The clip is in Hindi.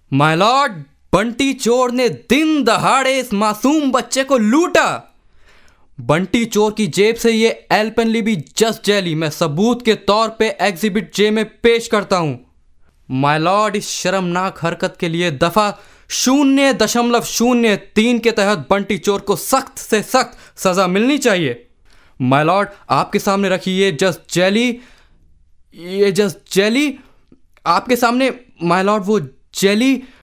माय लॉर्ड, बंटी चोर ने दिन दहाड़े इस मासूम बच्चे को लूटा। बंटी चोर की जेब से ये एल्पेनलिबे जस्ट जेली मैं सबूत के तौर पे एग्जिबिट जे में पेश करता हूं। माय लॉर्ड, इस शर्मनाक हरकत के लिए दफा 0.03 के तहत बंटी चोर को सख्त से सख्त सजा मिलनी चाहिए। माय लॉर्ड, आपके सामने रखी ये जस्ट जेली आपके सामने। माय लॉर्ड, वो जेली